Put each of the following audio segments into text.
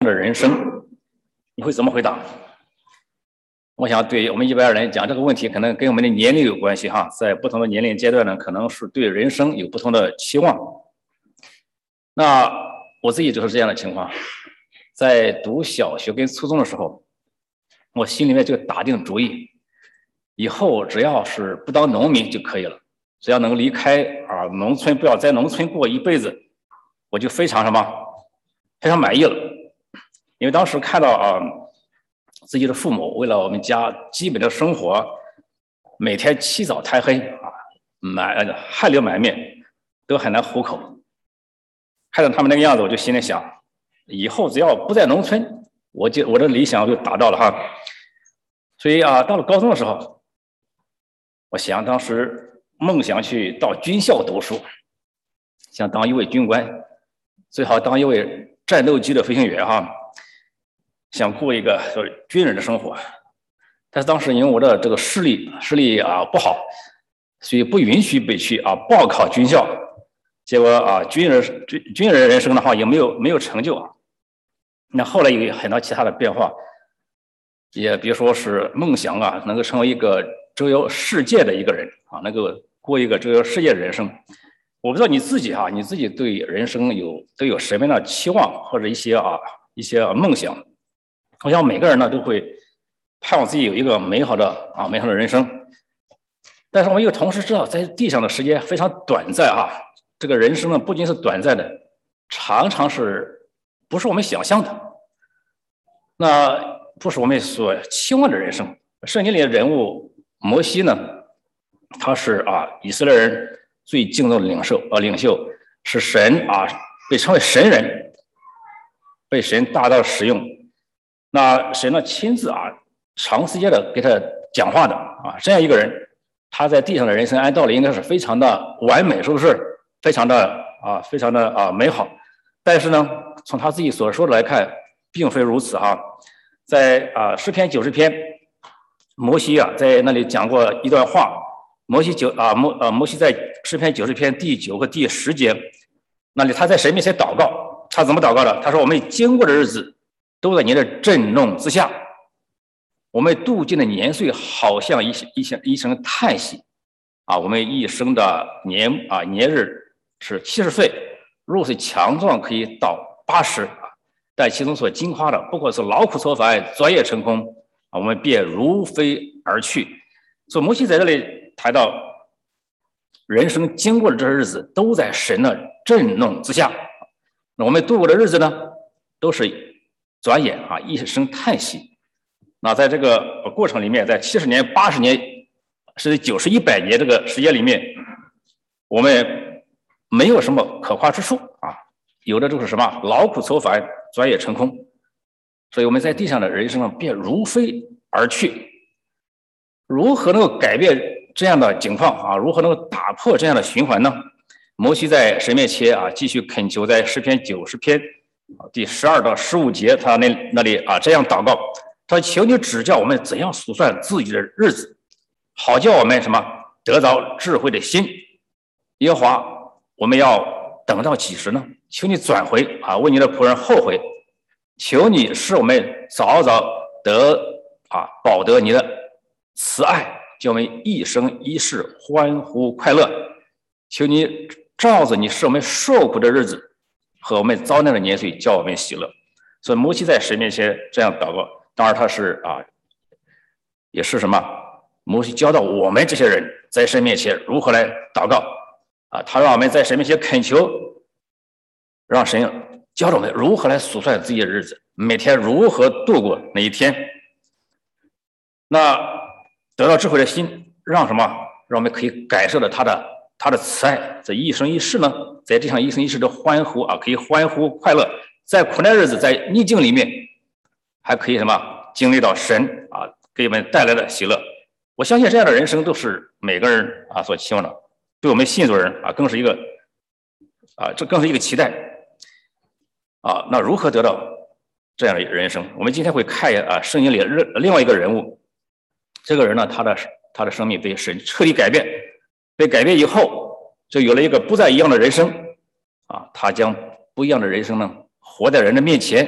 的人生，你会怎么回答？我想对我们一般人讲这个问题，可能跟我们的年龄有关系哈，在不同的年龄阶段呢，可能是对人生有不同的期望。那我自己就是这样的情况，在读小学跟初中的时候，我心里面就打定主意，以后只要是不当农民就可以了，只要能离开农村，不要在农村过一辈子，我就非常满意了。因为当时看到自己的父母为了我们家基本的生活，每天起早贪黑汗流满面，都很难糊口。看到他们那个样子，我就心里想，以后只要不在农村，我的理想就达到了哈。所以到了高中的时候，我想当时梦想去到军校读书，想当一位军官，最好当一位战斗机的飞行员哈，想过一个军人的生活。但是当时因为我的这个视力不好，所以不允许北去报考军校。结果军人人生的话也没有成就啊。那后来有很多其他的变化，也别说是梦想能够成为一个周游世界的一个人能够过一个周游世界的人生。我不知道你自己对人生都有什么样的期望或者一些梦想。我想每个人呢都会盼望自己有一个美好的人生。但是我们又同时知道，在地上的时间非常短暂这个人生呢，不仅是短暂的，常常不是我们想象的，那不是我们所期望的人生。圣经里的人物摩西呢，他是以色列人最敬重的领袖，是神被称为神人，被神大大的使用。那神呢亲自长时间的给他讲话的这样一个人，他在地上的人生按道理应该是非常的完美，是不是？非常的美好。但是呢，从他自己所说的来看，并非如此在诗篇90篇，摩西在那里讲过一段话。摩西在诗篇90篇第9和第10节，那里他在神面前祷告，他怎么祷告的？他说：“我们经过的日子都在你的震弄之下，我们度尽的年岁好像一声叹息我们一生的年日是70岁，若是强壮可以到80但其中所经花的不过是劳苦愁烦，昨夜成空我们便如飞而去。”所以摩西在这里谈到人生经过的这些日子都在神的震弄之下，那我们度过的日子呢都是转眼一声叹息。那在这个过程里面，在70年、80年甚至90、100年这个时间里面，我们没有什么可夸之处有的就是什么劳苦愁烦，转眼成空。所以我们在地上的人生呢便如飞而去。如何能够改变这样的境况如何能够打破这样的循环呢？摩西在神面前继续恳求，在诗篇90篇第12到15节，他那里这样祷告，他说：“求你指教我们怎样数算自己的日子，好叫我们什么得着智慧的心。耶和华，我们要等到几时呢？求你转回为你的仆人后悔。求你使我们早早保得你的慈爱，叫我们一生一世欢呼快乐。求你照着你使我们受苦的日子和我们遭难的年岁，叫我们喜乐。”所以摩西在神面前这样祷告。当然他是也是什么？摩西教导我们这些人在神面前如何来祷告他让我们在神面前恳求，让神教导我们如何来数算自己的日子，每天如何度过那一天。那得到智慧的心，让什么？让我们可以感受到他的慈爱，这一生一世呢，在这场一生一世的欢呼可以欢呼快乐，在苦难日子，在逆境里面，还可以什么经历到神给我们带来的喜乐。我相信这样的人生都是每个人所期望的，对我们信主人更是一个这更是一个期待那如何得到这样的人生？我们今天会看圣经里另外一个人物。这个人呢，他的生命被神彻底改变，被改变以后，就有了一个不再一样的人生他将不一样的人生呢活在人的面前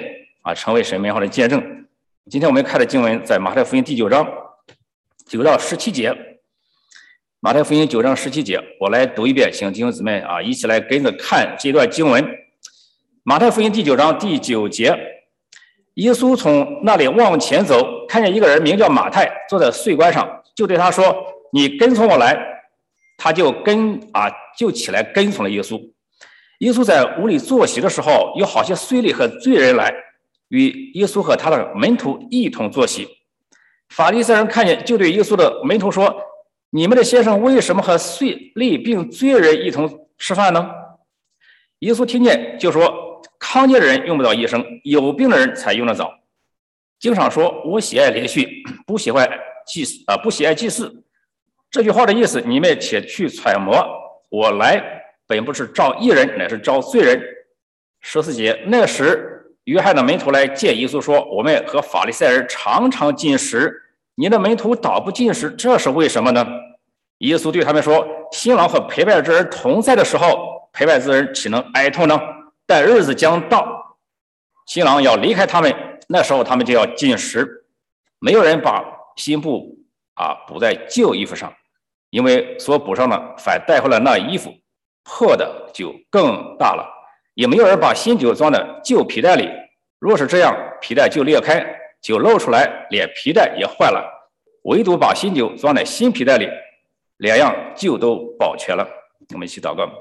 成为神美好的见证。今天我们看的经文在马太福音第9章9到17节。马太福音9章17节，我来读一遍，请弟兄姊妹一起来跟着看这段经文。马太福音第9章第9节，耶稣从那里往前走，看见一个人名叫马太，坐在税关上，就对他说：“你跟从我来。”他就起来跟从了耶稣。耶稣在屋里坐席的时候，有好些税吏和罪人来，与耶稣和他的门徒一同坐席。法利赛人看见，就对耶稣的门徒说：“你们的先生为什么和税吏并罪人一同吃饭呢？”耶稣听见就说：“康健的人用不到医生，有病的人才用得着。经上说，我喜爱连续，不喜爱祭祀。这句话的意思，你们且去揣摩。我来本不是召义人，乃是召罪人。14节，那时约翰的门徒来见耶稣说：“我们和法利赛人常常进食，你的门徒倒不进食，这是为什么呢？”耶稣对他们说：“新郎和陪伴之人同在的时候，陪伴之人岂能哀痛呢？但日子将到，新郎要离开他们，那时候他们就要进食。没有人把新布补在旧衣服上，因为所补上的反带回了那衣服，破的就更大了。也没有人把新酒装在旧皮带里，若是这样，皮带就裂开，酒漏出来，连皮带也坏了。唯独把新酒装在新皮带里，两样就都保全了。”我们一起祷告。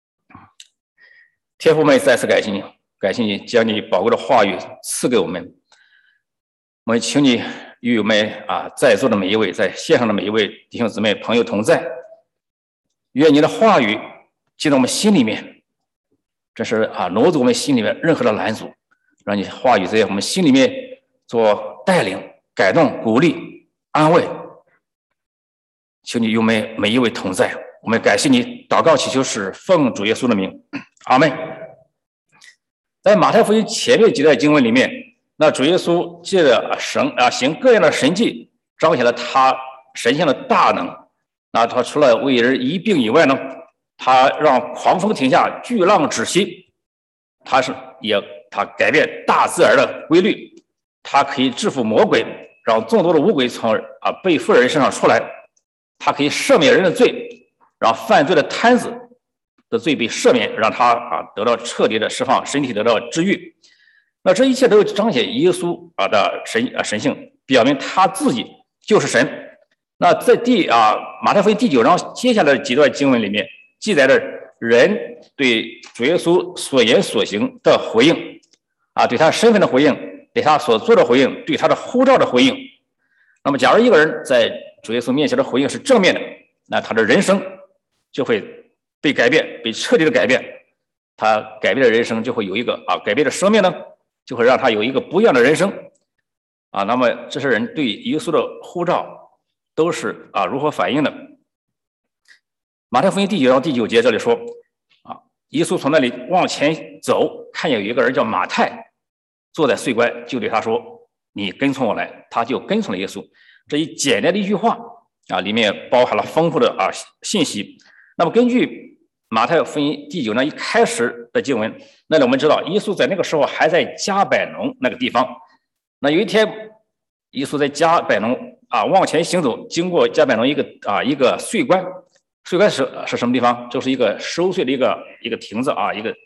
天父们，再次感谢你，感谢你将你宝贵的话语赐给我们。我们请你与我们在座的每一位，在线上的每一位弟兄姊妹朋友同在，愿你的话语进到我们心里面，这是挪走我们心里面任何的拦阻，让你话语在我们心里面做带领、感动、鼓励、安慰。求你与我们每一位同在，我们感谢你，祷告祈求是奉主耶稣的名，阿们。在马太福音前面几段经文里面，那主耶稣借着行各样的神迹，彰显了他神性的大能。那他除了为人医病以外呢，他让狂风停下，巨浪止息。他改变大自然的规律，他可以制服魔鬼，让众多的污鬼从被负人身上出来。他可以赦免人的罪，让犯罪的摊子的罪被赦免，让他得到彻底的释放，身体得到治愈。那这一切都彰显耶稣的神性，表明他自己就是神。那在马太福音第9章接下来的几段经文里面，记载着人对主耶稣所言所行的回应对他身份的回应，对他所做的回应，对他的呼召的回应。那么假如一个人在主耶稣面前的回应是正面的，那他的人生就会被改变，被彻底的改变。他改变的人生就会有一个改变的生命呢，就会让他有一个不一样的人生那么这些人对耶稣的呼召都是如何反应的？马太福音第9章第9节这里说耶稣从那里往前走，看见有一个人叫马太坐在税关，就对他说：“你跟从我来。”他就跟从了耶稣。这一简单的一句话里面包含了丰富的信息。那么根据马太福音第9章一开始的经文，那里我们知道耶稣在那个时候还在加百农那个地方。那有一天耶稣在加百农往前行走，经过加百农一个税关。税关是什么地方？就是一个收税的一个亭子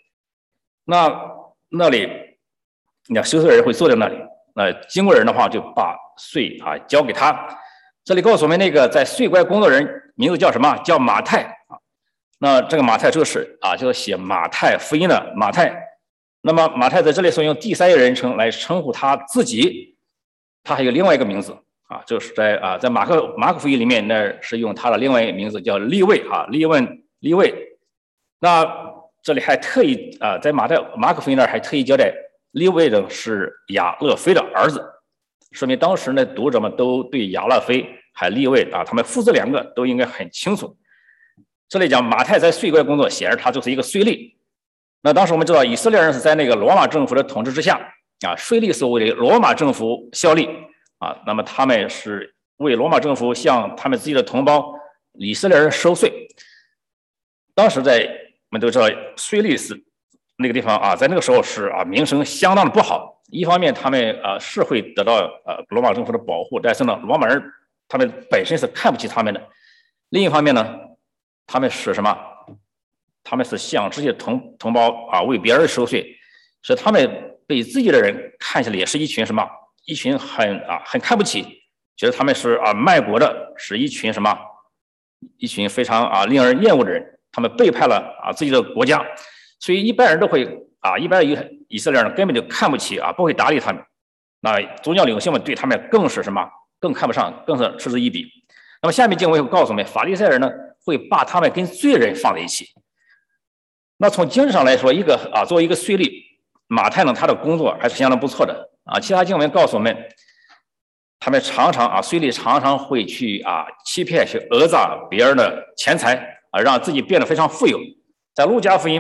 那里收税人会坐在那里，经过人的话就把税交给他。这里告诉我们，那个在税关工作人名字叫什么？叫马太那这个马太就是就是写马太福音的马太。那么马太在这里是用第三人称来称呼他自己，他还有另外一个名字就是在马可福音里面，那是用他的另外一个名字叫利未利未。那这里还特意在马可福音那儿还特意交代利未的是亚勒腓的儿子，说明当时的读者们都对亚勒腓还利未他们父子两个都应该很清楚。这里讲马太在税关工作，显然他就是一个税吏。那当时我们知道以色列人是在那个罗马政府的统治之下税吏是为罗马政府效力那么他们是为罗马政府向他们自己的同胞以色列人收税。当时我们都知道税吏是那个地方在那个时候是名声相当的不好， 一方面他们是会得到罗马政府的保护，但是呢，罗马人他们本身是看不起他们的。另一方面呢，他们是什么？他们是向这些同胞为别人收税，所以他们被自己的人看起来也是一群什么？一群很看不起，觉得他们是卖国的，是一群什么？一群非常令人厌恶的人，他们背叛了自己的国家，所以一般人都会一般以色列人根本就看不起不会搭理他们。那宗教领袖们对他们更是什么？更看不上，更是嗤之以鼻。那么下面经文会告诉我们，法利赛人呢会把他们跟罪人放在一起。那从经济上来说，作为一个税吏，马太呢他的工作还是相当不错的其他经文告诉我们，他们常常税吏常常会去欺骗、去讹诈别人的钱财让自己变得非常富有。在路加福音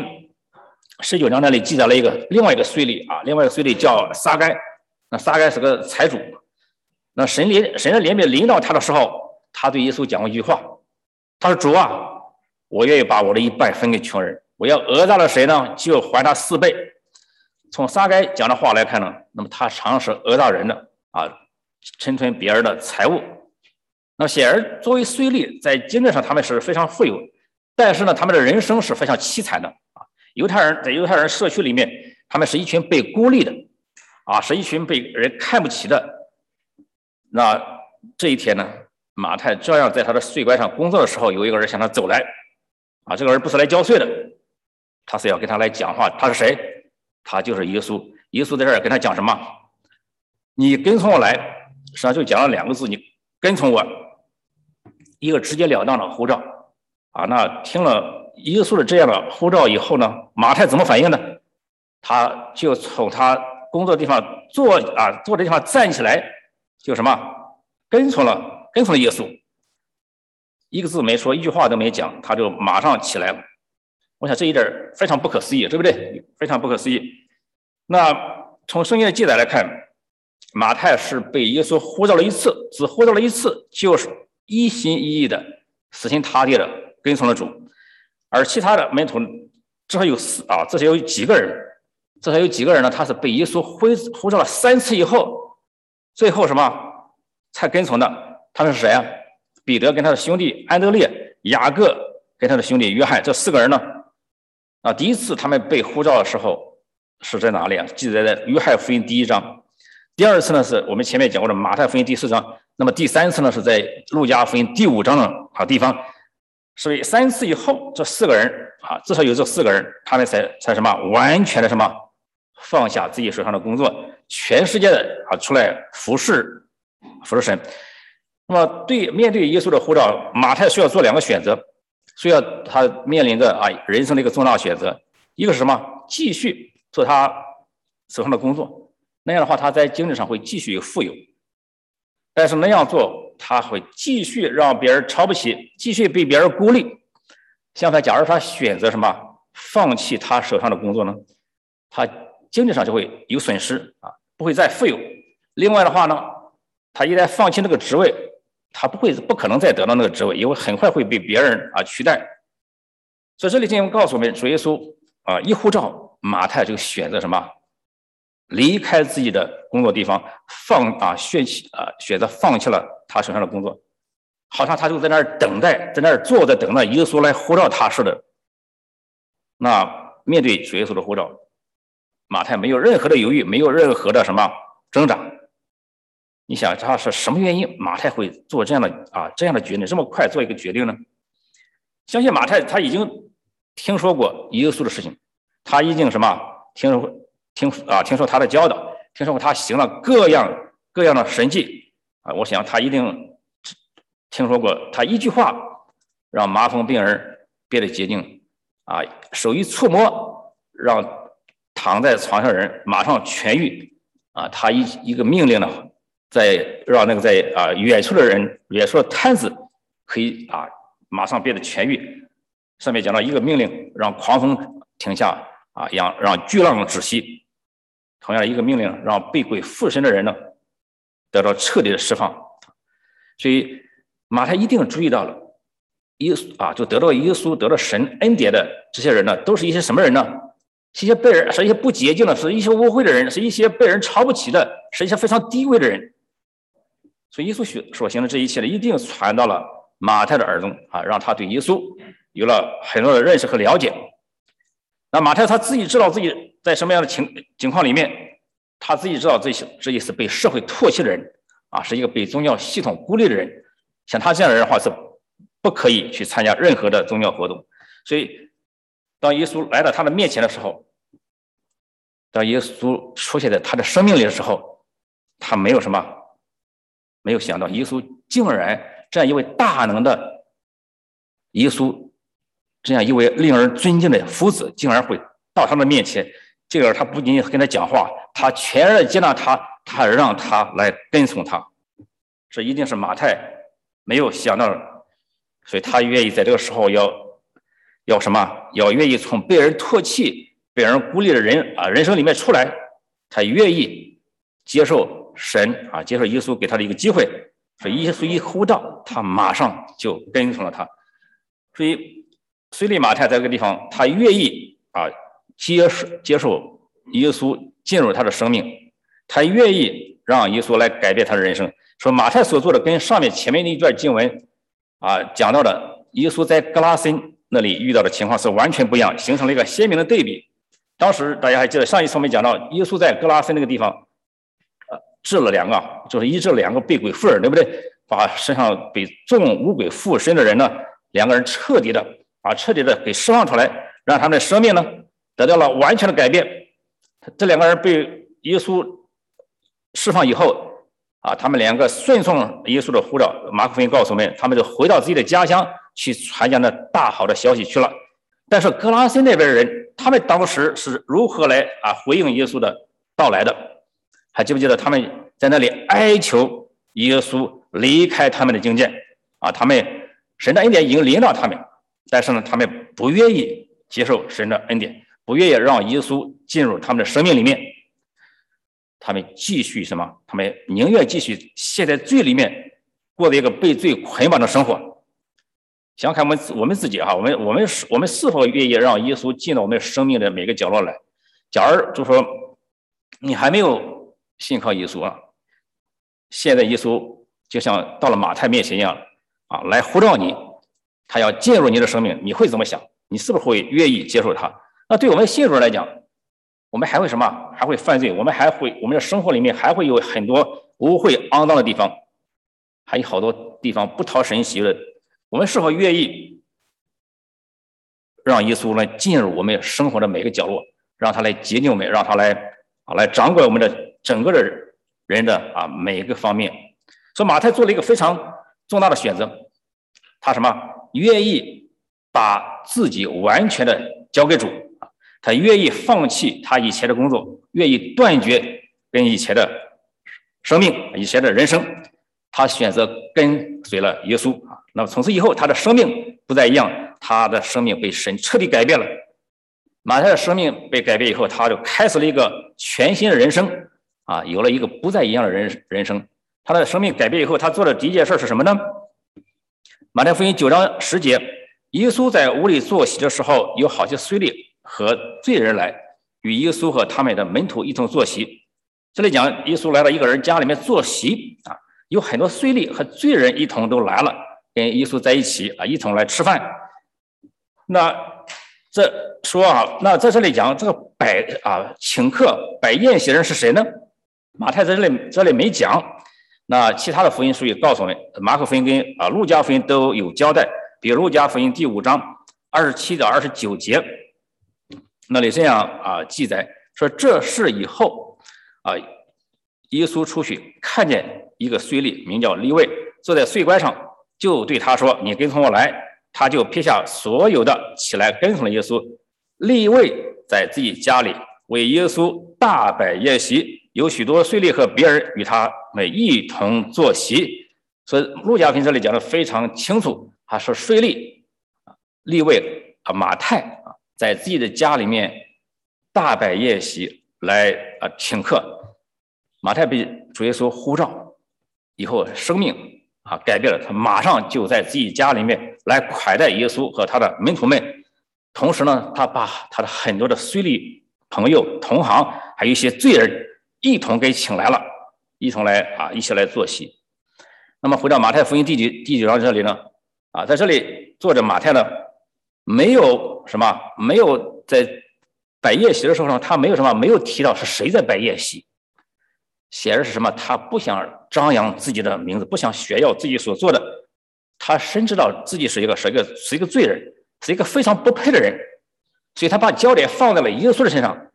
19章那里记载了另外一个税吏叫撒该。那撒该是个财主。那神的怜悯临到他的时候，他对耶稣讲过一句话，他说：“主啊，我愿意把我的一半分给穷人，我要讹诈了谁呢，就还他4倍。”从撒该讲的话来看呢，那么他常是讹诈人的侵吞别人的财物。那么显然作为税吏，在经济上他们是非常富有，但是呢他们的人生是非常凄惨的在犹太人社区里面，他们是一群被孤立的是一群被人看不起的。那这一天呢，马太照样在他的税关上工作的时候，有一个人向他走来这个人不是来交税的，他是要跟他来讲话。他是谁？他就是耶稣。耶稣在这儿跟他讲什么？你跟从我来，实际上就讲了2个字，你跟从我，一个直截了当的呼召那听了耶稣的这样的呼召以后呢，马太怎么反应呢？他就从他工作的地方坐的地方站起来，就什么跟从了耶稣，一个字没说，一句话都没讲，他就马上起来了。我想这一点非常不可思议，对不对？非常不可思议。那从圣经的记载来看，马太是被耶稣呼召了一次，只呼召了一次，就是一心一意的、死心塌地的跟从了主。而其他的门徒至少有几个人呢？他是被耶稣呼召了3次以后，最后什么才跟从的？他们是谁彼得跟他的兄弟安德烈，雅各跟他的兄弟约翰，这4个人呢？第一次他们被呼召的时候是在哪里记载在约翰福音第1章。第二次呢是我们前面讲过的马太福音第4章。那么第3次呢是在路加福音第5章的地方。所以3次以后，这4个人至少有这4个人，他们才什么完全的什么放下自己手上的工作，全世界的出来服侍神。那么面对耶稣的呼召，马太需要做2个选择，需要他面临着人生的一个重大选择。一个是什么？继续做他手上的工作，那样的话他在经济上会继续富有，但是那样做他会继续让别人瞧不起，继续被别人孤立。相反，假如他选择什么放弃他手上的工作呢，他经济上就会有损失不会再富有。另外的话呢，他一旦放弃那个职位，他不可能再得到那个职位，因为很快会被别人取代。所以这里经文告诉我们，主耶稣一呼召，马太就选择什么？离开自己的工作地方，选择放弃了他手上的工作，好像他就在那儿等待，在那儿坐着等待耶稣来呼召他似的。那面对主耶稣的呼召，马太没有任何的犹豫，没有任何的什么挣扎。你想他是什么原因马太会做这样的决定，这么快做一个决定呢？相信马太他已经听说过耶稣的事情，他已经什么听说他的教导，听说过他行了各样的神迹我想他一定听说过他一句话让麻风病人变得洁净手一触摸让躺在床上的人马上痊愈他一个命令呢，让那个在远处的瘫子可以马上变得痊愈。上面讲到一个命令让狂风停下让巨浪止息。同样的一个命令让被鬼附身的人呢得到彻底的释放。所以马太一定注意到了耶稣就得到耶稣得到神恩典的这些人呢，都是一些什么人呢？ 是一些被人，是一些不洁净的，是一些污秽的人，是一些被人瞧不起的，是一些非常低微的人。所以耶稣所行的这一切呢，一定传到了马太的耳中啊，让他对耶稣有了很多的认识和了解。那马太他自己知道自己在什么样的情况里面，他自己知道这一是被社会唾弃的人啊，是一个被宗教系统孤立的人。像他这样的人的话是不可以去参加任何的宗教活动。所以当耶稣来到他的面前的时候，当耶稣出现在他的生命里的时候，他没有想到耶稣竟然这样一位大能的耶稣，这样一位令人尊敬的夫子，竟然会到他的面前。这个他不仅仅跟他讲话，他全然的接纳他，他让他来跟从他。这一定是马太没有想到的，所以他愿意在这个时候要什么？要愿意从被人唾弃、被人孤立的人生里面出来，他愿意接受神接受耶稣给他的一个机会。所以耶稣一呼道，他马上就跟从了他。所以腓利马太在这个地方，他愿意接受耶稣进入他的生命，他愿意让耶稣来改变他的人生。说马太所做的跟上面前面那一段经文讲到的耶稣在格拉森那里遇到的情况是完全不一样，形成了一个鲜明的对比。当时大家还记得上一次我们讲到耶稣在格拉森那个地方治了医治了两个被鬼附人，对不对？把身上被众污鬼附身的人呢，两个人彻底的给释放出来，让他们的生命呢得到了完全的改变。这两个人被耶稣释放以后他们两个顺从耶稣的呼召，马可福音告诉我们，他们就回到自己的家乡去传讲那大好的消息去了。但是格拉森那边的人，他们当时是如何来回应耶稣的到来的？还记不记得他们在那里哀求耶稣离开他们的境界他们神的恩典已经临到他们，但是呢，他们不愿意接受神的恩典，不愿意让耶稣进入他们的生命里面。他们继续什么？他们宁愿继续陷在罪里面，过着一个被罪捆绑的生活。想看我们自己我们是否愿意让耶稣进到我们生命的每个角落来？假如就说你还没有信靠耶稣现在耶稣就像到了马太面前一样来呼召你，他要进入你的生命，你会怎么想？你是不是会愿意接受他？那对我们信主来讲，我们还会什么？还会犯罪，我们的生活里面还会有很多污秽肮脏的地方，还有好多地方不讨神喜悦的。我们是否愿意让耶稣来进入我们生活的每个角落，让他来洁净我们，让他来掌管我们的整个的人的每一个方面？所以马太做了一个非常重大的选择，他什么？愿意把自己完全的交给主，他愿意放弃他以前的工作，愿意断绝跟以前的生命、以前的人生，他选择跟随了耶稣那么从此以后，他的生命不再一样，他的生命被神彻底改变了。马太的生命被改变以后，他就开始了一个全新的人生有了一个不再一样的人生。他的生命改变以后，他做的第一件事是什么呢？马太福音9章10节，耶稣在屋里坐席的时候，有好些税吏和罪人来与耶稣和他们的门徒一同坐席。这里讲耶稣来到一个人家里面坐席有很多税吏和罪人一同都来了，跟耶稣在一起一同来吃饭。那在这里讲这个请客摆宴席人是谁呢？马太在这里没讲，那其他的福音书也告诉我们，马可福音跟路加福音都有交代。比如路加福音第5章27到29节，那里这样记载说，这事以后耶稣出去看见一个税吏名叫利未坐在税关上，就对他说，你跟从我来。他就撇下所有的起来跟从了耶稣。利未在自己家里为耶稣大摆宴席，有许多税吏和别人与他们一同坐席。所以路加福音这里讲的非常清楚，他说税吏利未马太在自己的家里面大摆宴席来请客。马太被主耶稣呼召以后，生命改变了，他马上就在自己家里面来款待耶稣和他的门徒们。同时呢，他把他的很多的税吏朋友、同行，还有一些罪人一同给请来了，一同来一起来坐席。那么回到马太福音第九章这里呢，在这里作者马太呢没有在摆宴席的时候呢，他没有提到是谁在摆宴席，显然是什么？他不想张扬自己的名字，不想炫耀自己所做的。他深知道自己是一个罪人，是一个非常不配的人，所以他把焦点放在了耶稣的身上，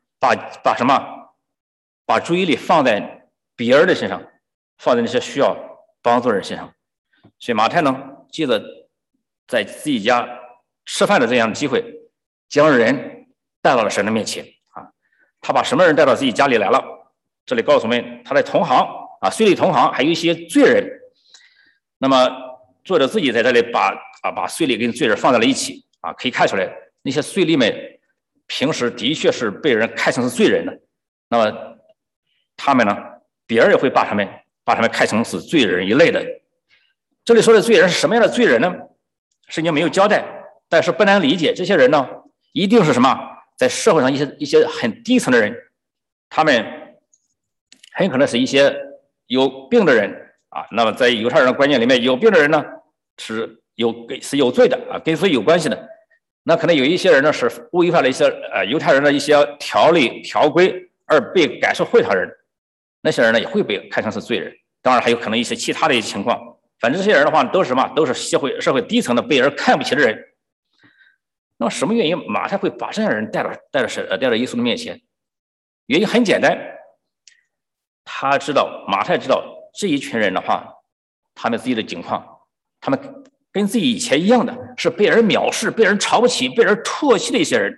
把注意力放在别人的身上，放在那些需要帮助的人身上。所以马太呢，借着在自己家吃饭的这样的机会，将人带到了神的面前他把什么人带到自己家里来了？这里告诉我们，他的同行税吏同行，还有一些罪人。那么作者自己在这里把税吏跟罪人放在了一起可以看出来，那些税吏们平时的确是被人看成是罪人的。那么他们呢，别人也会把他们看成是罪人一类的。这里说的罪人是什么样的罪人呢？圣经没有交代，但是不难理解，这些人呢，一定是什么？在社会上一些很低层的人，他们很可能是一些有病的人那么在犹太人的观念里面，有病的人呢是有罪的跟罪有关系的。那可能有一些人呢是违反了一些犹太人的一些条例条规而被赶出会堂人，那些人呢也会被看成是罪人。当然还有可能一些其他的一些情况，反正这些人的话都是什么？都是社会低层的被人看不起的人。那么什么原因马太会把这样的人带到耶稣的面前？原因很简单，马太知道这一群人的话，他们自己的境况，他们跟自己以前一样的，是被人藐视、被人瞧不起、被人唾弃的一些人。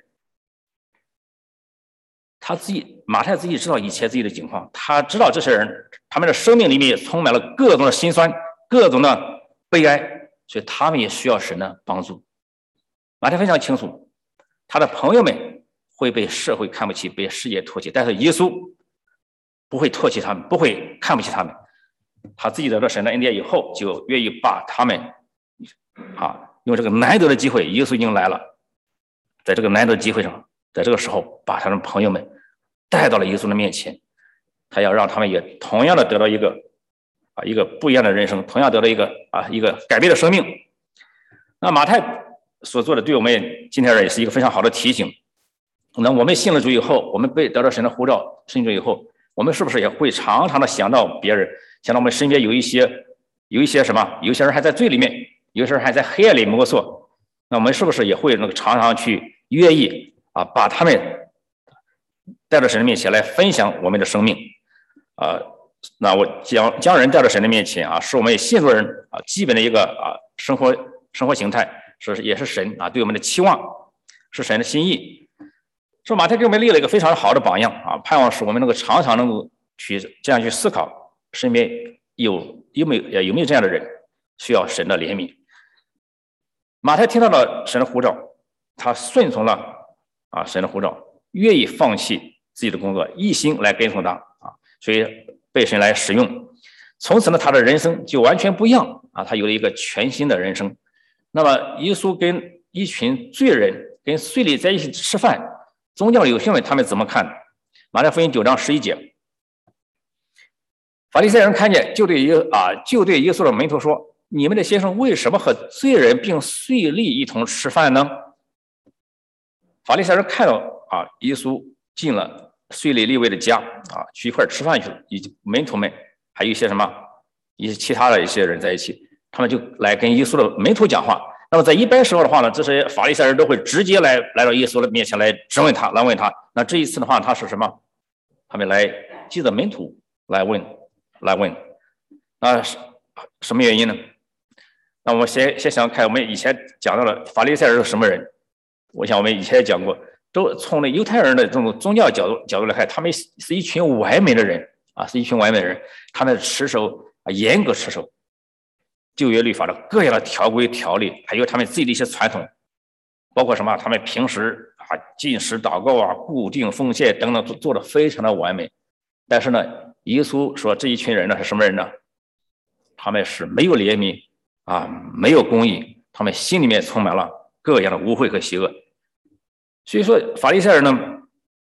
马太自己知道以前自己的境况，他知道这些人他们的生命里面也充满了各种的辛酸、各种的悲哀，所以他们也需要神的帮助。马太非常清楚，他的朋友们会被社会看不起，被世界唾弃，但是耶稣不会唾弃他们，不会看不起他们。他自己得到神的恩典以后，就愿意把他们用这个难得的机会，耶稣已经来了，在这个难得的机会上，在这个时候把他的朋友们带到了耶稣的面前，他要让他们也同样的得到一个不一样的人生，同样得到一个改变的生命。那马太所做的对我们今天也是一个非常好的提醒。那我们信了主以后，我们被得到神的呼召，信主以后，我们是不是也会常常的想到别人，想到我们身边有一些什么？有些人还在罪里面，有些人还在黑暗里摸索。那我们是不是也会常常去愿意把他们带到神的面前来分享我们的生命那我将人带到神的面前是我们信主人基本的一个生活形态，也是神对我们的期望，是神的心意。说马太给我们立了一个非常好的榜样盼望是我们能够常常能够这样去思考，身边有没有这样的人需要神的怜悯。马太听到了神的呼召，他顺从了神的呼召，愿意放弃自己的工作，一心来跟从他所以被神来使用。从此呢，他的人生就完全不一样他有了一个全新的人生。那么耶稣跟一群罪人跟税吏在一起吃饭，宗教有信们他们怎么看？马太福音9章11节，法利赛人看见就对耶稣的门徒说：“你们的先生为什么和罪人并税吏一同吃饭呢？”法利赛人看到耶稣进了税吏利未的家去一块吃饭去了，以及门徒们还有一些其他的一些人在一起，他们就来跟耶稣的门徒讲话。那么在一般时候的话呢，这些法利赛人都会直接来到耶稣的面前来质问他，来问他。那这一次的话，他是什么？他们来记着门徒来问，那什么原因呢？那我们先想看，我们以前讲到了法利赛人是什么人？我想我们以前也讲过，都从那犹太人的这种宗教角度来看，他们是一群完美的人是一群完美的人，他们持守严格持守旧约律法的各样的条规条例，还有他们自己的一些传统，包括什么？他们平时禁食、祷告固定奉献等等，做得非常的完美。但是呢，耶稣说这一群人呢是什么人呢？他们是没有怜悯没有公义，他们心里面充满了各样的污秽和邪恶。所以说法利赛人呢，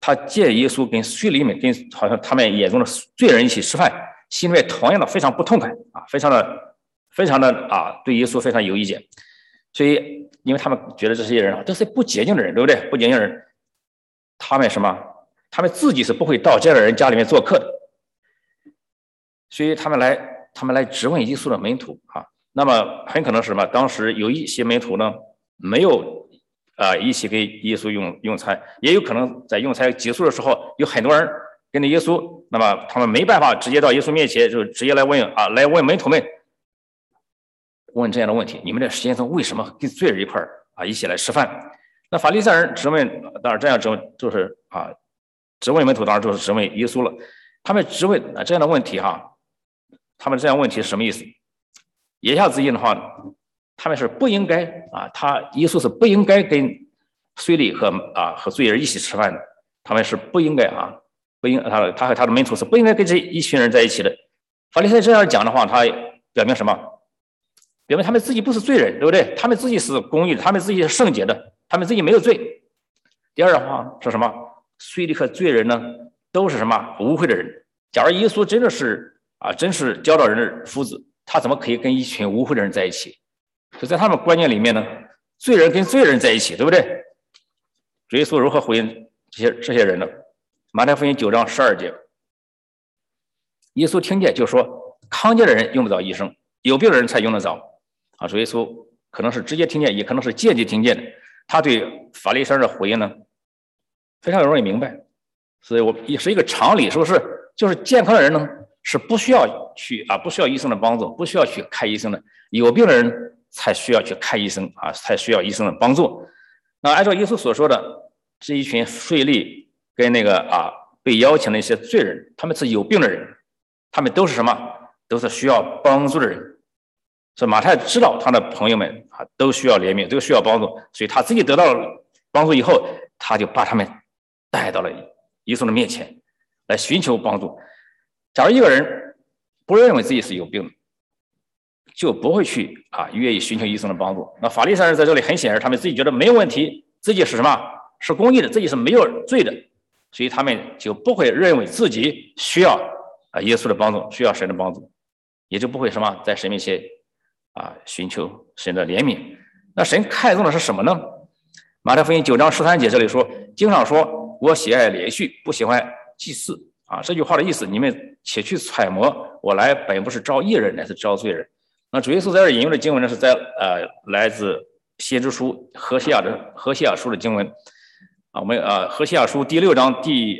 他见耶稣跟税吏们跟好像他们眼中的罪人一起吃饭，心里面同样的非常不痛快啊，非常的对耶稣非常有意见。所以因为他们觉得这些人都是不洁净的人，对不对？不洁净的人，他们自己是不会到这样的人家里面做客的。所以他们来质问耶稣的门徒啊。那么很可能是什么？当时有一些门徒呢没有一起跟耶稣用餐，也有可能在用餐结束的时候，有很多人跟着耶稣，那么他们没办法直接到耶稣面前，就直接来问门徒们问这样的问题：你们在实验中为什么跟罪人一块一起来吃饭？那法利赛人质问，当然这样质问就是质问门徒，当然就是质问耶稣了。他们质问这样的问题他们这样问题是什么意思？言下之意的话，他们是不应该耶稣是不应该跟税吏和罪人一起吃饭的，他们是不应该他和他的门徒是不应该跟这一群人在一起的。法利赛这样讲的话，他表明什么？表明他们自己不是罪人，对不对？他们自己是公义的，他们自己是圣洁的，他们自己没有罪。第二的话是什么？税吏和罪人呢，都是什么？无愧的人。假如耶稣真的是真是教导人的夫子，他怎么可以跟一群无愧的人在一起？所以在他们观念里面呢，罪人跟罪人在一起，对不对？耶稣如何回应这些人呢？马太福音9章12节，耶稣听见就说：康健的人用不着医生，有病的人才用得着。主耶稣可能是直接听见，也可能是间接听见的。他对法利赛人的回应呢，非常容易明白，所以也是一个常理，是不是？就是健康的人呢，是不需要医生的帮助，不需要去看医生的；有病的人才需要去看医生才需要医生的帮助。那按照耶稣所说的，这一群税吏跟那个被邀请的一些罪人，他们是有病的人，他们都是什么？都是需要帮助的人。所以马太知道他的朋友们都需要怜悯，都需要帮助，所以他自己得到了帮助以后，他就把他们带到了耶稣的面前来寻求帮助。假如一个人不认为自己是有病的，就不会去愿意寻求医生的帮助。那法利赛人在这里很显然，他们自己觉得没有问题，自己是什么？是公义的，自己是没有罪的，所以他们就不会认为自己需要耶稣的帮助，需要神的帮助，也就不会什么在神面前寻求神的怜悯。那神看重的是什么呢？马太福音9章13节这里说，经上说：我喜爱连续，不喜欢祭祀。这句话的意思，你们且去揣摩，我来本不是招义人，乃是招罪人。那主耶稣在这引用的经文呢，是在来自先知书何西阿书的经文我们何西阿书第6章第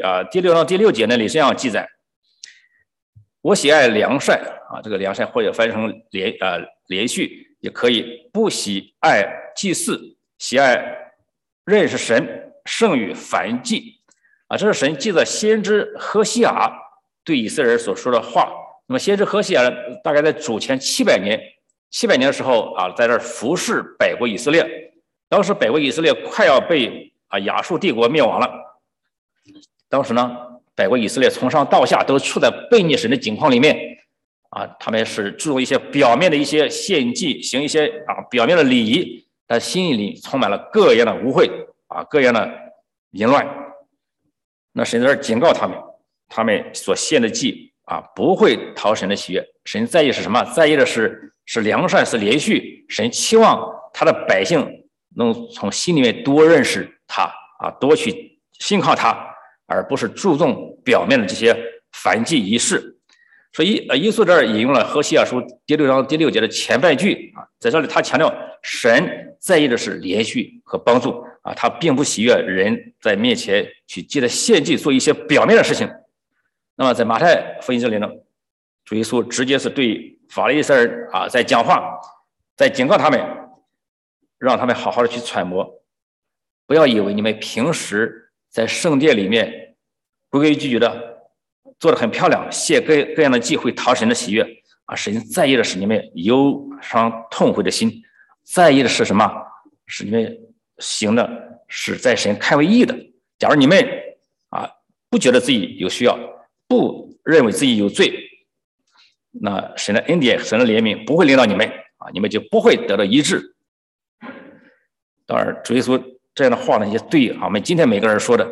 6节那里这样记载：我喜爱良善这个良善或者翻译成连续也可以，不喜爱祭祀，喜爱认识神，胜于燔祭这是神记在先知何西阿对以色列人所说的话。那么先知何西阿大概在主前700年的时候在这儿服侍北国以色列。当时北国以色列快要被亚述帝国灭亡了。当时呢，北国以色列从上到下都处在悖逆神的境况里面他们是注重一些表面的一些献祭，行一些表面的礼仪，但心里充满了各样的污秽各样的淫乱。那神在这警告他们，他们所献的祭不会讨神的喜悦。神在意是什么？在意的是良善，是连续。神期望他的百姓能从心里面多认识他多去信靠他，而不是注重表面的这些燔祭仪式。所以耶稣这儿引用了何西阿书第6章第6节的前半句在这里他强调神在意的是连续和帮助他并不喜悦人在面前去借着献祭做一些表面的事情。那么在马太福音这里呢，主耶稣直接是对法利赛人在讲话，在警告他们，让他们好好的去揣摩，不要以为你们平时在圣殿里面规规矩矩的做得很漂亮，献各样的祭会讨神的喜悦神在意的是你们忧伤痛悔的心，在意的是什么？是你们行的是在神看为义的。假如你们不觉得自己有需要，不认为自己有罪，那神的恩典、神的怜悯不会领导你们你们就不会得到医治。当然主耶稣这样的话呢，也对我们今天每个人说的。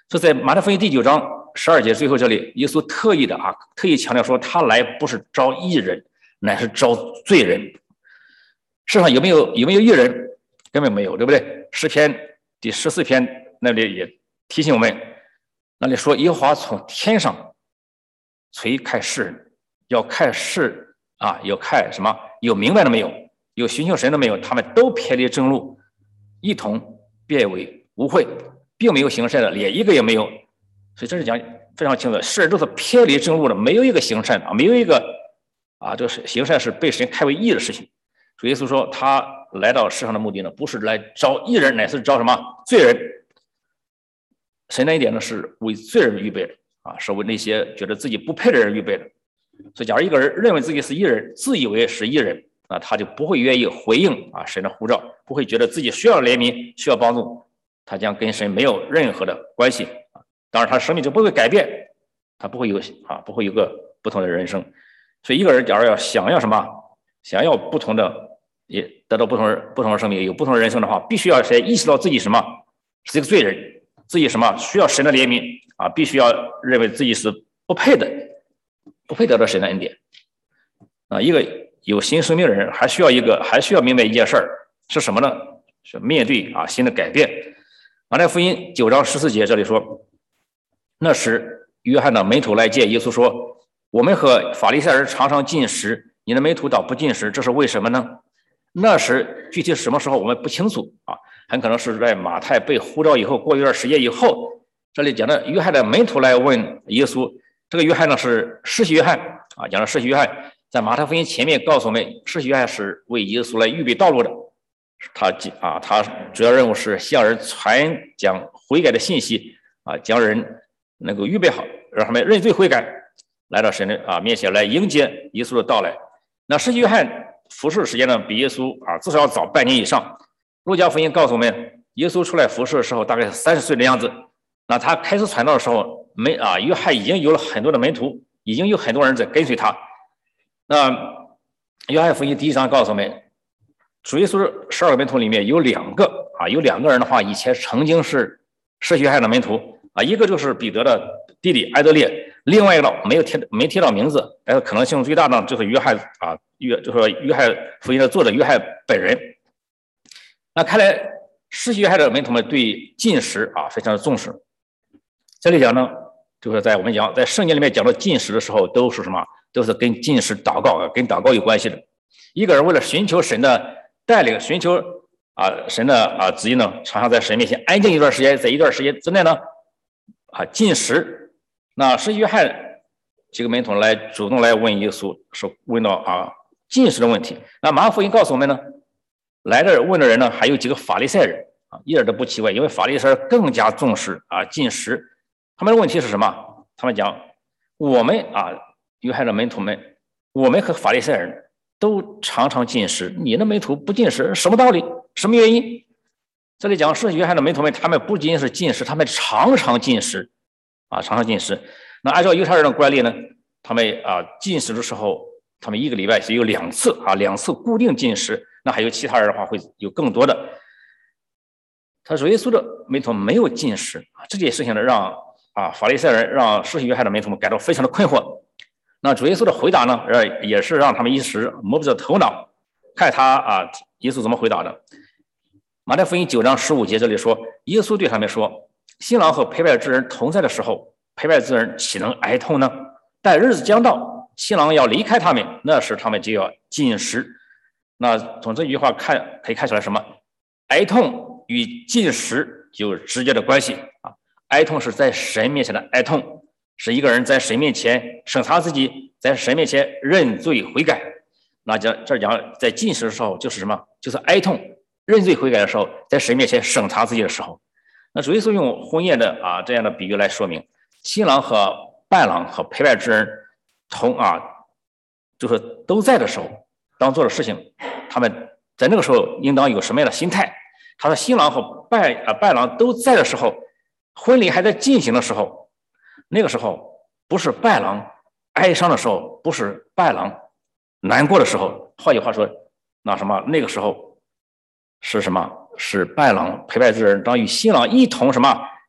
所以在马太福音第9章12节最后这里，耶稣特意强调说，他来不是招义人，乃是招罪人。世上有没有义人？根本没有，对不对？诗篇第14篇那里也提醒我们，那里说耶和华从天上垂看世人，要看世要看什么？有明白的没有？有寻求神的没有？他们都偏离正路，一同变为污秽，并没有行善的，连一个也没有。所以这是讲非常清楚的，世人都是偏离正路的，没有一个行善没有一个这是行善是被神看为义的事情。所以耶稣说，他来到世上的目的呢，不是来招义人，乃是招什么？罪人。神的一点呢，是为罪人预备的是为那些觉得自己不配的人预备的。所以假如一个人认为自己是义人，自以为是义人，他就不会愿意回应神的呼召，不会觉得自己需要怜悯，需要帮助，他将跟神没有任何的关系当然他生命就不会改变，他不会有个不同的人生。所以一个人假如想要不同的，也得到不同的生命，有不同的人生的话，必须要先意识到自己是一个罪人，自己需要神的怜悯必须要认为自己是不配得到神的恩典一个有新生命的人还需要明白一件事儿是什么呢？是面对新的改变。马太福音9章14节这里说，那时约翰的门徒来见耶稣说，我们和法利赛人常常进食，你的门徒倒不进食，这是为什么呢？那时具体什么时候我们不清楚很可能是在马太被呼召以后，过一段时间以后。这里讲的约翰的门徒来问耶稣，这个约翰呢是施洗约翰讲的施洗约翰在马太福音前面告诉我们，施洗约翰是为耶稣来预备道路的。他主要任务是向人传讲悔改的信息将人能够预备好，让他们认罪悔改，来到神的面前来迎接耶稣的到来。那施洗约翰服侍的时间呢，比耶稣至少要早半年以上。路加福音告诉我们，耶稣出来服侍的时候大概是30岁的样子。那他开始传道的时候，约翰已经有了很多的门徒，已经有很多人在跟随他。那约翰福音第1章告诉我们，主耶稣12个门徒里面有2个人的话，以前曾经是施洗约翰的门徒一个就是彼得的弟弟埃德烈，另外一个没提到名字，但是可能性最大的就是约翰就是约翰福音的作者约翰本人。那看来施洗约翰的门徒们对禁食非常的重视。这里讲呢，就是在我们讲在圣经里面讲到禁食的时候，都是什么？都是跟禁食祷告跟祷告有关系的。一个人为了寻求神的带领，寻求神的旨意呢，常常在神面前安静一段时间，在一段时间之内呢禁食。那施洗约翰几个门徒主动来问耶稣，是问到禁食的问题。那马可福音告诉我们呢，问的人呢还有几个法利赛人一点都不奇怪，因为法利赛人更加重视禁食。他们的问题是什么？他们讲，我们约翰的门徒们，我们和法利赛人都常常禁食，你的门徒不禁食，什么道理？什么原因？这里讲是约翰的门徒们，他们不仅是禁食，他们常常禁食常常禁食。那按照犹太人的惯例呢，他们禁食的时候，他们一个礼拜是有2次2次固定禁食。那还有其他人的话会有更多的。他说耶稣的门徒没有禁食这件事情呢，让法利赛人让施洗约翰的门徒们感到非常的困惑。那主耶稣的回答呢，也是让他们一时摸不着头脑，看他耶稣怎么回答的。马太福音9章15节这里说，耶稣对他们说，新郎和陪伴之人同在的时候，陪伴之人岂能哀痛呢？但日子将到，新郎要离开他们，那时他们就要禁食。那从这句话可以看出来什么？哀痛与禁食有直接的关系哀痛是在神面前的哀痛，是一个人在神面前审查自己，在神面前认罪悔改。那这讲在禁食的时候就是什么？就是哀痛认罪悔改的时候，在神面前审查自己的时候。那主耶稣用婚宴的这样的比喻来说明，新郎和伴郎和陪伴之人就是都在的时候，当做的事情，他们在那个时候应当有什么样的心态？他说新郎和伴郎都在的时候，婚礼还在进行的时候，那个时候不是伴郎哀伤的时候，不是伴郎难过的时候，换句话说，那个时候是什么？是伴郎陪伴之人当与新郎一同什么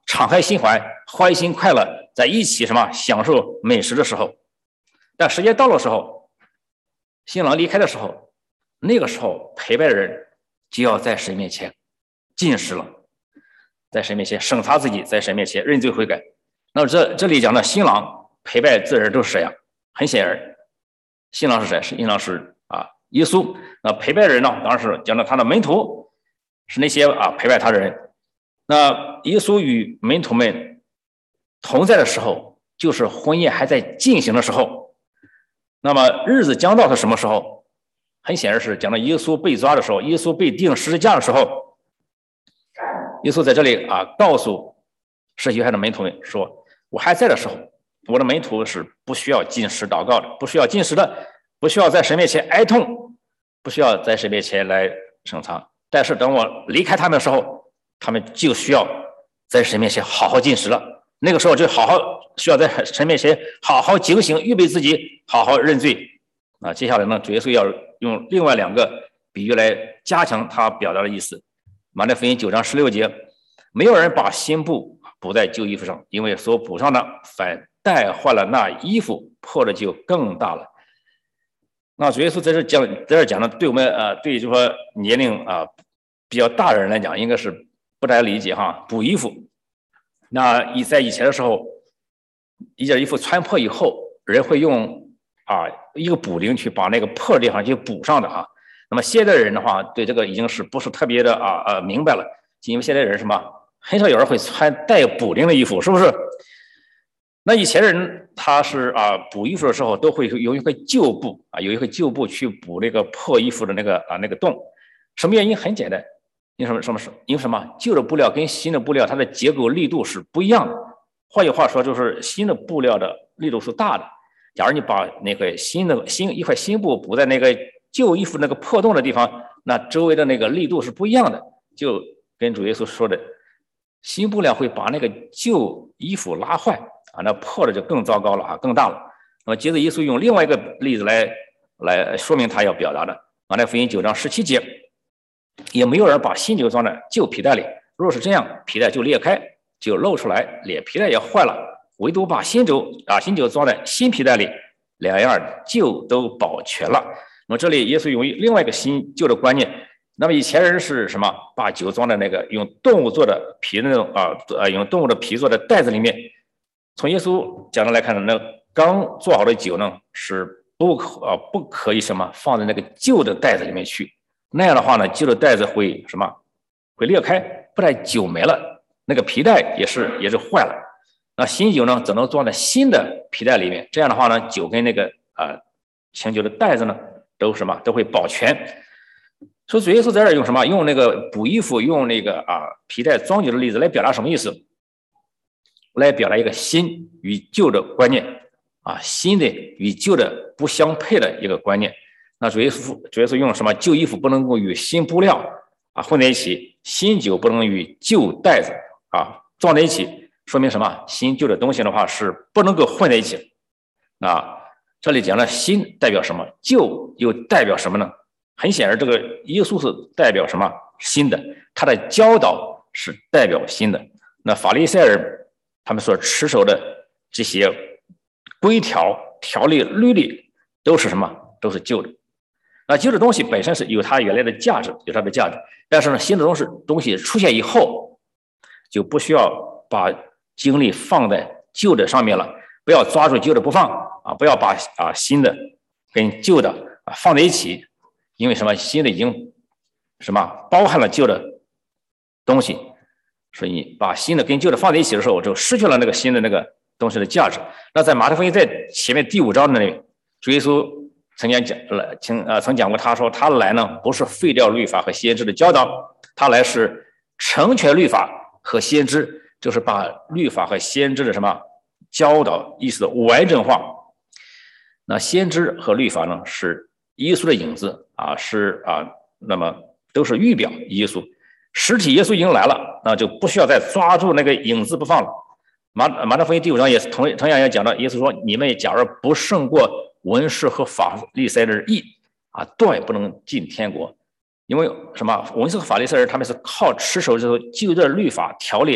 敞开心怀，欢欣快乐，在一起享受美食的时候。但时间到了时候，新郎离开的时候，那个时候陪伴的人就要在神面前进食了，在神面前审查自己，在神面前认罪悔改。那这里讲的新郎陪伴这人都是谁呀？很显然，新郎是谁？新郎是耶稣。那陪伴人呢，当然是讲到他的门徒，是那些陪伴他的人。那耶稣与门徒们同在的时候，就是婚宴还在进行的时候。那么日子将到是什么时候？很显然是讲到耶稣被抓的时候，耶稣被钉十字架的时候。耶稣在这里告诉施洗约翰的门徒们说，我还在的时候，我的门徒是不需要进食祷告的，不需要进食的，不需要在神面前哀痛，不需要在神面前来审查。但是等我离开他们的时候，他们就需要在神面前好好进食了。那个时候就需要在神面前好好警醒，预备自己，好好认罪。接下来呢，主耶稣要用另外2个比喻来加强他表达的意思。马太福音9章16节，没有人把新布补在旧衣服上，因为所补上的反带坏了那衣服，破的就更大了。那主耶稣在这讲的，对我们对就说年龄比较大的人来讲，应该是不太理解补衣服。那在以前的时候，一件衣服穿破以后，人会用一个补丁去把那个破的地方就补上的那么现在人的话，对这个已经是不是特别的明白了，因为现在人很少有人会穿带补丁的衣服，是不是？那以前人他是补衣服的时候都会有一个旧布有一个旧布去补那个破衣服的那个洞。什么原因？很简单，因为什么？旧的布料跟新的布料它的结构力度是不一样的。换句话说，就是新的布料的力度是大的。假如你把那个一块新布补在那个旧衣服那个破洞的地方，那周围的那个力度是不一样的。就跟主耶稣说的，新布料会把那个旧衣服拉坏那破的就更糟糕了更大了。那么接着耶稣用另外一个例子来说明他要表达的。马太福音9章17节，也没有人把新酒装在旧皮袋里，若是这样，皮袋就裂开，就露出来，连皮袋也坏了。唯独把新酒装在新皮袋里，两样旧都保全了。那么这里耶稣用另外一个新旧的观念。那么以前人是什么？把酒装在那个用动物做的皮的那种用动物的皮做的袋子里面。从耶稣讲的来看呢，那刚做好的酒呢是不可以放在那个旧的袋子里面去。那样的话呢，旧的袋子会会裂开，不但酒没了，那个皮带也是坏了。那新酒呢，只能装在新的皮带里面。这样的话呢，酒跟那个清酒的袋子呢，都会保全。所以主耶稣在这用用那个补衣服，用那个皮带装酒的例子来表达什么意思？来表达一个新与旧的观念新的与旧的不相配的一个观念。那主耶稣用旧衣服不能够与新布料混在一起，新酒不能与旧袋子装在一起。说明什么？新旧的东西的话是不能够混在一起。这里讲了新代表什么，旧又代表什么呢？很显然，这个耶稣是代表什么？新的，他的教导是代表新的。那法利赛人他们所持守的这些规条、条例、律例都是什么？都是旧的。那旧的东西本身是有它原来的价值，有它的价值，但是呢，新的东西出现以后，就不需要把精力放在旧的上面了，不要抓住旧的不放不要把新的跟旧的放在一起，因为新的已经包含了旧的东西，所以你把新的跟旧的放在一起的时候，就失去了那个新的那个东西的价值。那在马太福音在前面第5章那里，主耶稣曾讲过，他说他来呢不是废掉律法和先知的教导，他来是成全律法和先知，就是把律法和先知的教导意思的完整化。那先知和律法呢是耶稣的影子那么都是预表耶稣，实体耶稣已经来了，那就不需要再抓住那个影子不放了。马太福音第5章也是同样也讲到，耶稣说，你们假如不胜过文士和法利赛人义断不能进天国。因为文士和法利赛人他们是靠持守这个旧的律法条例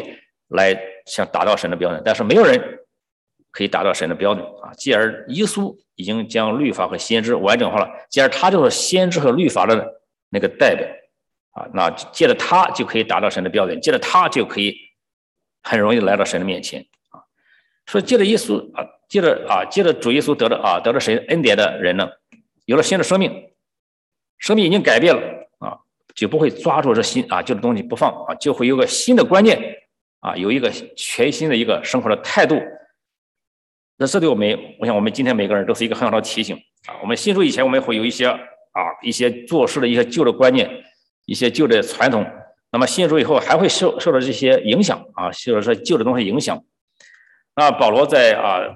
来想达到神的标准，但是没有人可以达到神的标准啊。继而耶稣已经将律法和先知完整化了，继而他就是先知和律法的那个代表啊。那借着他就可以达到神的标准，借着他就可以很容易来到神的面前啊。所以借着耶稣啊，借着主耶稣得了神恩典的人呢，有了新的生命，生命已经改变了啊，就不会抓住这旧的东西不放啊，就会有个新的观念啊，有一个全新的一个生活的态度。那这对我想我们今天每个人都是一个很好的提醒啊。我们信主以前，我们会有一些做事的一些旧的观念，一些旧的传统。那么信主以后，还会受到这些影响啊，受到这旧的东西影响。那保罗在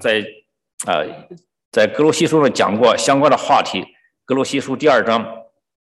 哥罗西书上讲过相关的话题，哥罗西书第2章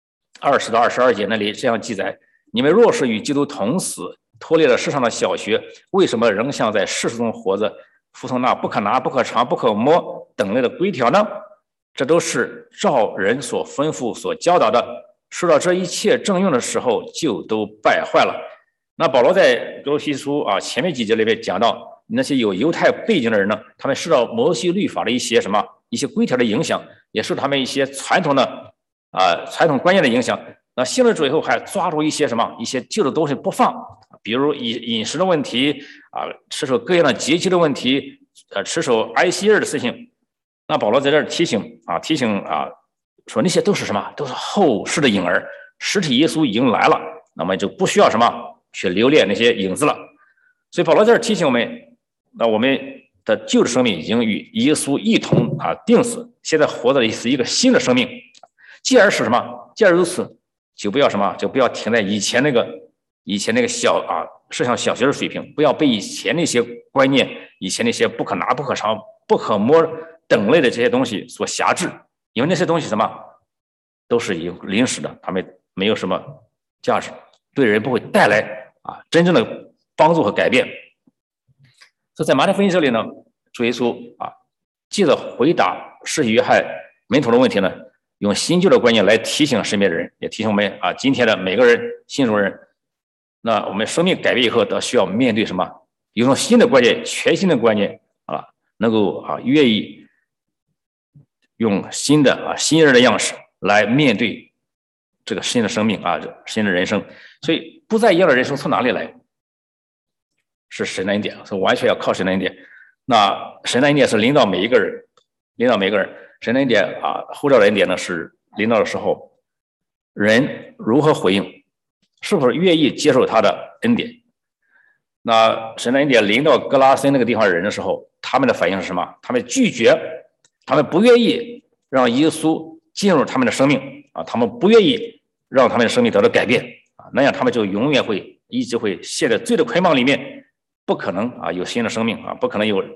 20到22节那里这样记载：你们若是与基督同死，脱离了世上的小学，为什么仍像在世事中活着，服从那不可拿、不可尝、不可摸等类的规条呢？这都是照人所吩咐、所教导的。说到这一切正用的时候，就都败坏了。那保罗在哥罗西书前面几节里面讲到，那些有犹太背景的人呢，他们受到摩西律法的一些规条的影响，也受他们一些传统观念的影响。那信了主以后，还抓住一些旧的东西不放，比如饮食的问题持守各样的节期的问题，持守安息日的事情。那保罗在这儿提醒说那些都是都是后世的影儿，实体耶稣已经来了，那么就不需要去留恋那些影子了。所以保罗在这儿提醒我们，那我们的旧的生命已经与耶稣一同钉死，现在活的是一个新的生命。既然如此，就不要停在以前那个是像小学的水平，不要被以前那些观念，以前那些不可拿、不可尝、不可摸等类的这些东西所辖制，因为那些东西都是有临时的，他们没有什么价值，对人不会带来真正的帮助和改变。所以在马太福音这里呢，主耶稣借着回答施洗约翰门徒的问题呢，用新旧的观念来提醒身边的人，也提醒我们今天的每个人信主人，那我们生命改变以后都需要面对有种新的观念，全新的观念能够愿意用新人的样式来面对这个新的生命新的人生。所以不再一样的人生从哪里来？是神的恩典，是完全要靠神的恩典。那神的恩典是临到每一个人，神的恩典呼召的恩典呢，是临到的时候，人如何回应，是不是愿意接受他的恩典？那神的恩典临到格拉森那个地方的人的时候，他们的反应是什么？他们拒绝，他们不愿意让耶稣进入他们的生命他们不愿意让他们的生命得到改变那样他们就永远一直会陷在罪的捆绑里面，不可能有新的生命不可能有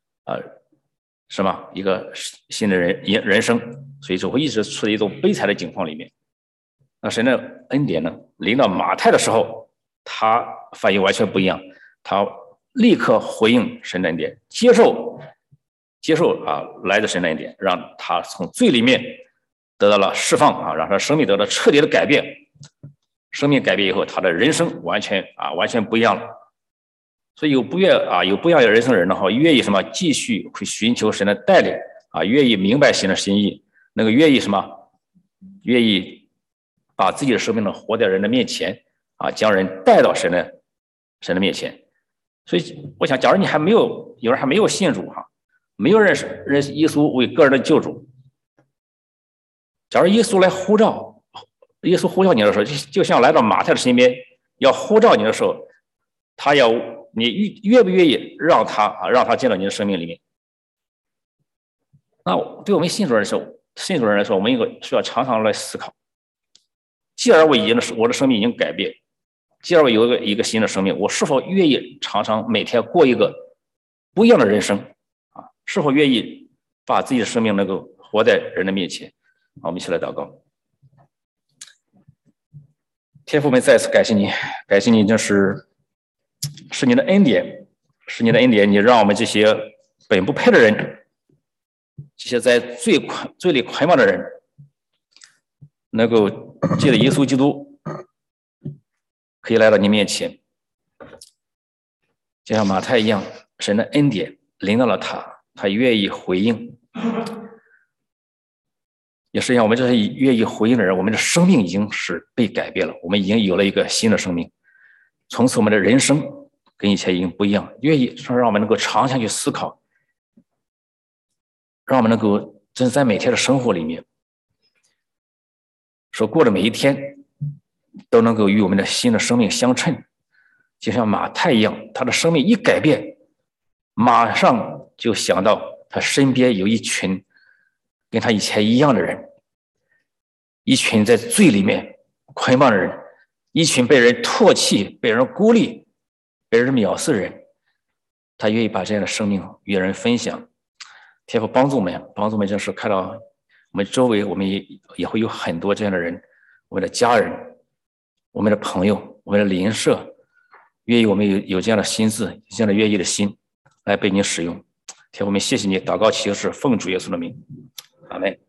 一个新的人生，所以就会一直处在一种悲惨的境况里面。那神的恩典呢，临到马太的时候，他反应完全不一样，他立刻回应神的恩典，接受来自神的恩典，让他从罪里面得到了释放让他生命得到彻底的改变。生命改变以后，他的人生完全不一样了。所以有不一样的人生的人呢，愿意继续会寻求神的带领愿意明白神的心意，那个愿意把自己的生命呢活在人的面前将人带到神的面前。所以我想，假如有人还没有信主没有认识耶稣为个人的救主，假如耶稣呼召你的时候，就像来到马太的身边要呼召你的时候，你愿不愿意让他进到你的生命里面？那对我们信主人来说，我们需要常常来思考，既然我的生命已经改变，既然我有一个新的生命，我是否愿意常常每天过一个不一样的人生是否愿意把自己的生命能够活在人的面前？我们一起来祷告。天父们，再次感谢你，就是你的恩典，你让我们这些本不配的人，这些在罪里捆绑的人，能够借着耶稣基督可以来到你面前， 就像马太一样，神的恩典临到了他，他愿意回应。也是一样，我们这些愿意回应的人，我们的生命已经是被改变了，我们已经有了一个新的生命。从此我们的人生跟以前已经不一样，愿意说让我们能够长期去思考，让我们能够真在每天的生活里面，说过的每一天都能够与我们的新的生命相称。就像马太一样，他的生命一改变，马上就想到他身边有一群跟他以前一样的人，一群在罪里面捆绑的人，一群被人唾弃、被人孤立、被人藐视的人，他愿意把这样的生命与人分享。天父帮助我们，就是看到我们周围，我们也会有很多这样的人，我们的家人、我们的朋友、我们的邻舍，愿意我们有这样的心智，这样的愿意的心来被你使用。天父，我们谢谢你，祷告祈求是奉主耶稣的名，阿们。